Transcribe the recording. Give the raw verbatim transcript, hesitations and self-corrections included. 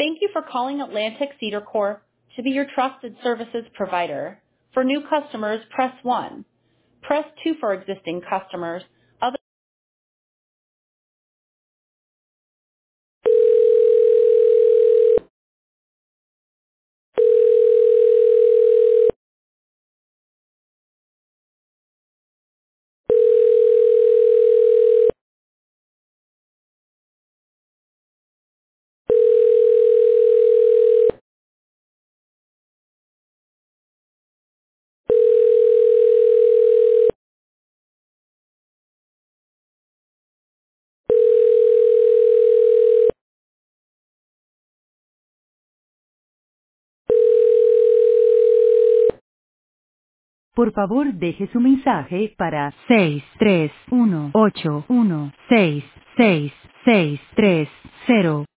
Thank you for calling Atlantic Cedar Corp to be your trusted services provider. For new customers, press one. Press two for existing customers. Other Por favor, deje su mensaje para seis tres uno ocho uno seis seis seis tres cero.